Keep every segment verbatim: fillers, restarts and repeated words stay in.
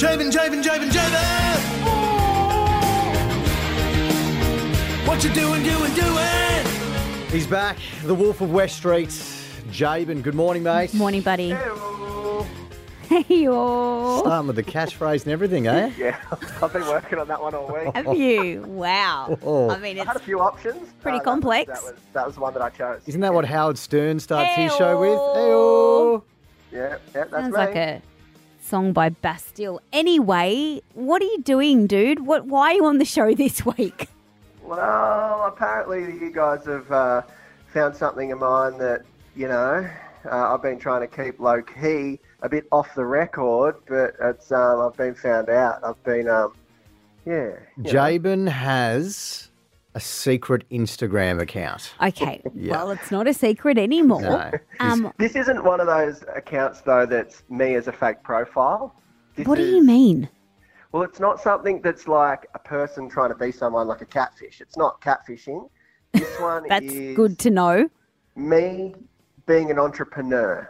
Jabin, Jabin, Jabin, Jabin! What you doing, doing, doing? He's back, the Wolf of West Street, Jabin. Good morning, mate. Morning, buddy. Hello. Hey, all. Starting with the catchphrase and everything, eh? Yeah, I've been working on that one all week. Have you? Wow. Oh. I mean, I had a it's few options. pretty Uh, that- complex. That was, that was the one that I chose. Isn't that what Howard Stern starts his show with? Hey-oh. Hey-oh. Yeah, yeah, that's sounds me. like a song by Bastille. Anyway, what are you doing, dude? What? Why are you on the show this week? Well, apparently you guys have uh, found something of mine that, you know, uh, I've been trying to keep low-key, a bit off the record, but it's um, I've been found out. I've been, um, yeah. you know. Jabin has a secret Instagram account. Okay. Yeah. Well, it's not a secret anymore. No. Um, This isn't one of those accounts, though, that's me as a fake profile. This what do is- you mean? Well, it's not something that's like a person trying to be someone like a catfish. It's not catfishing. This one That's is good to know. me being an entrepreneur.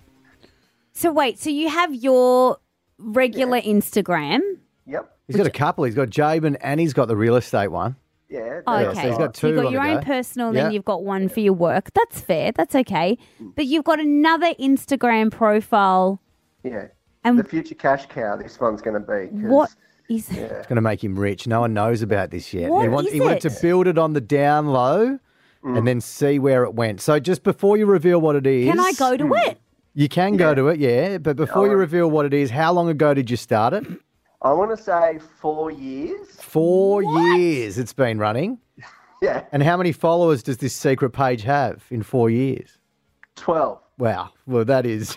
So wait, so you have your regular Instagram. Yep. He's got a couple. He's got Jabin and he's got the real estate one. Yeah. Oh, Yeah, okay. so he's got So you've two got on your the own go. personal, Yeah. then you've got one for your work. That's fair. That's okay. But you've got another Instagram profile. Yeah. And The future cash cow, this one's going to be. 'cause- what is It's going to make him rich. No one knows about this yet. What he, want- is he wanted it? to build it on the down low and then see where it went. So just before you reveal what it is... Can I go to it? You can go to it, yeah. But before you Oh. reveal what it is, how long ago did you start it? I want to say four years. Four years it's been running. Yeah. And how many followers does this secret page have in four years? twelve. Wow. Well, that is...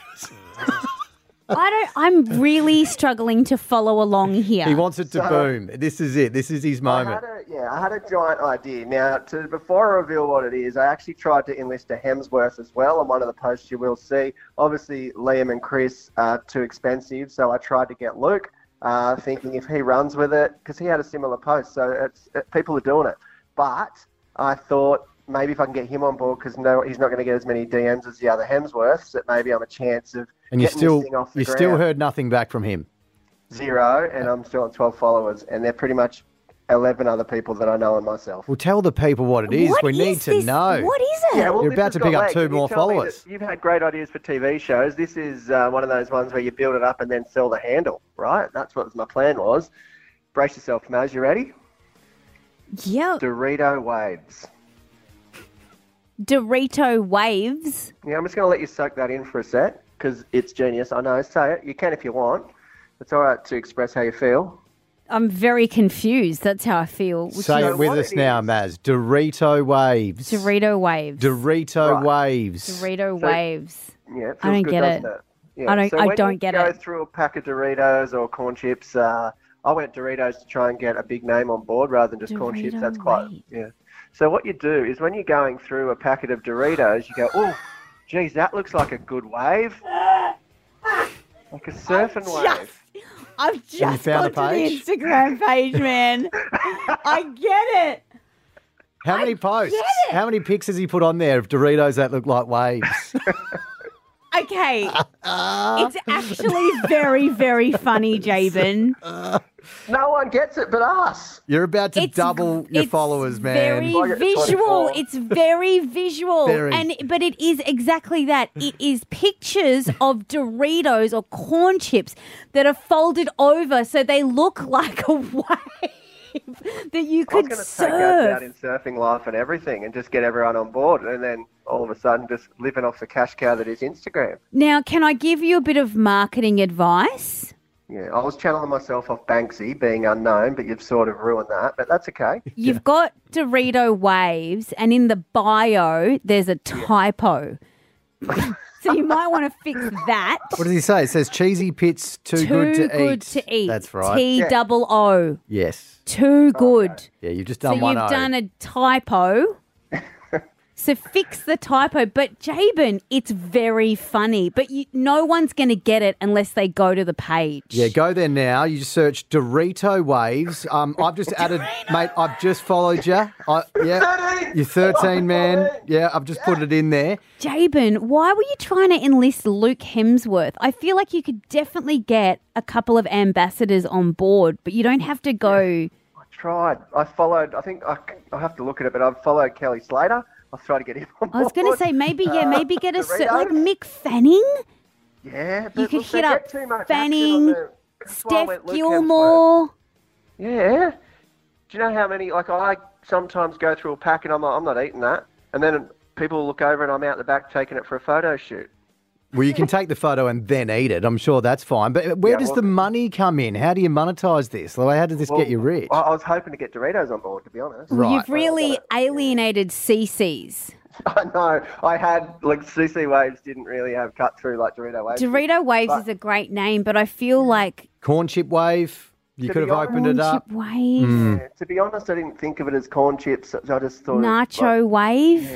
I don't. I'm really struggling to follow along here. He wants it to So- boom. This is it. This is his I moment. had a, yeah, I had a giant idea. Now, to before I reveal what it is, I actually tried to enlist a Hemsworth as well on one of the posts you will see. Obviously, Liam and Chris are too expensive, so I tried to get Luke, uh, thinking if he runs with it, because he had a similar post, so it's it, people are doing it. But I thought maybe if I can get him on board, because no, he's not going to get as many D Ms as the other Hemsworths, that maybe I'm a chance of And you getting still this thing off the you ground. still heard nothing back from him. Zero, and I'm still on twelve followers, and they're pretty much eleven other people that I know and myself. Well, tell the people what it is. What we is need to this? know. What is it? Yeah, well, You're this about has to got pick up legs. two And you more tell me followers. that You've had great ideas for T V shows. This is uh, one of those ones where you build it up and then sell the handle, right? That's what my plan was. Brace yourself, Maz. You ready? Yeah. Dorito waves. Dorito waves. Yeah, I'm just going to let you soak that in for a sec because it's genius. I know. Say it. You can if you want. It's all right to express how you feel. I'm very confused. That's how I feel. Which Say is it with what us it now, is- Maz. Dorito waves. Dorito waves. Dorito Right. waves. Dorito So- waves. Yeah, it feels I don't good, get doesn't it. it? Yeah. I don't- So I when don't you get go it. through a pack of Doritos or corn chips, uh, I went Doritos to try and get a big name on board rather than just corn chips. Dorito That's quite waves. yeah. So what you do is when you're going through a packet of Doritos, you go, oh, geez, that looks like a good wave, like a surfing wave. I've just found got the to page? the Instagram page, man. I get it. How many I posts? get it. How many pics has he put on there of Doritos that look like waves? Okay. It's actually very, very funny, Jabin. No one gets it but us. You're about to It's- double your it's followers, man. Very I get visual. twenty-four. It's very visual. Very. And but it is exactly that. It is pictures of Doritos or corn chips that are folded over so they look like a wave that you I was could going to take us out surf. in surfing life and everything and just get everyone on board and then all of a sudden just living off the cash cow that is Instagram. Now, can I give you a bit of marketing advice? Yeah, I was channeling myself off Banksy being unknown, but you've sort of ruined that, but that's okay. You've got Dorito waves, and in the bio, there's a typo. So you might want to fix that. What does he say? It says cheesy pits too, Too good to good eat. to eat. That's right. T Yeah. double O. Yes. Too good. Yeah, you've just So done one you've O. done a typo. So fix the typo. But Jabin, it's very funny. But you, no one's going to get it unless they go to the page. Yeah, go there now. You just search Dorito Waves. Um, I've just added, mate, I've just followed you. I, yeah, you're thirteen, man. Yeah, I've just put it in there. Jabin, why were you trying to enlist Luke Hemsworth? I feel like you could definitely get a couple of ambassadors on board, but you don't have to go... I tried. I followed, I think, I, I have to look at it, but I've followed Kelly Slater. I've tried to get him on board. I was going to say, maybe, yeah, Uh, maybe get a... cer- Doritos? like Mick Fanning? Yeah, but You could look, they hit up get too much Fanning, action on the- that's why I Steph went Luke Hemsworth. Gilmore. Yeah. Do you know how many, like I sometimes go through a pack and I'm like, I'm not eating that. And then people look over and I'm out the back taking it for a photo shoot. Well, you can take the photo and then eat it. I'm sure that's fine. But where Yeah, does well- the money come in? How do you monetize this? Like, how did this Well, get you rich? I, I was hoping to get Doritos on board, to be honest. Right. You've really alienated C Cs. I know. I had, like, C C Waves didn't really have cut through like Dorito Waves. Dorito Waves But- is a great name, but I feel like Corn chip wave. You To could be have opened it Corn up. Chip Wave, Yeah, to be honest, I didn't think of it as corn chips. I just thought Nacho it was Wave,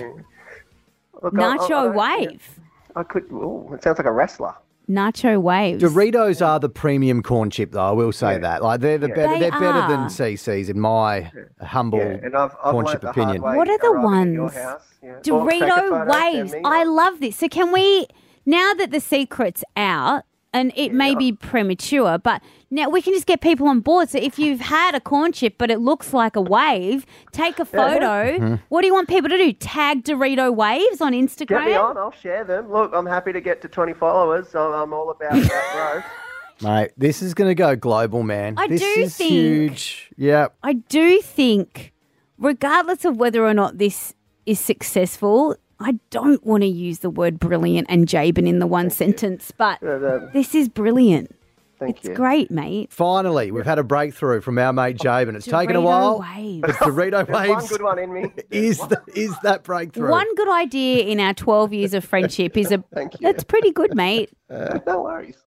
like, look, I- I- I Nacho don't- Wave, I could. Oh, it sounds like a wrestler. Nacho Waves. Doritos are the premium corn chip, though. I will say Yeah. that. Like they're the Yeah. better. They They are better are. than C Cs in my humble Yeah, and I've, I've corn learnt chip the hard opinion. way What are the arriving at your ones? house. Yeah. Or take a Dorito photo, send Waves. me I one. love this. So can we, now that the secret's out, and it may be premature, but now we can just get people on board. So if you've had a corn chip, but it looks like a wave, take a photo. Mm-hmm. What do you want people to do? Tag Dorito Waves on Instagram? Get me on. I'll share them. Look, I'm happy to get to twenty followers. So I'm all about that growth. Mate, this is going to go global, man. I this do is think- huge. Yeah. I do think, regardless of whether or not this is successful, I don't want to use the word brilliant and Jabin in the one sentence, but Uh, the- this is brilliant. Thank It's you. great, mate. Finally, we've had a breakthrough from our mate Jabin. It's taken a Dorito while. Waves. But Dorito There's one Waves good one in me. is, the, is that breakthrough. One good idea in our twelve years of friendship is a Thank you. that's pretty good, mate. No worries.